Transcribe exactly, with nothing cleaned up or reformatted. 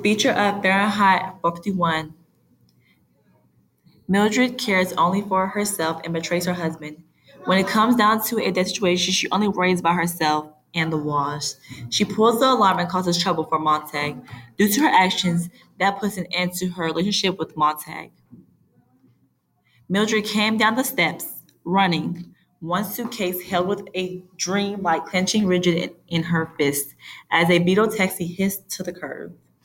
Feature of Fahrenheit four fifty-one. Mildred cares only for herself and betrays her husband. When it comes down to a death situation, she only worries about herself and the walls. She pulls the alarm and causes trouble for Montag. Due to her actions, that puts an end to her relationship with Montag. Mildred came down the steps, running, one suitcase held with a dream like clenching rigid in, in her fist, as a beetle taxi hissed to the curb.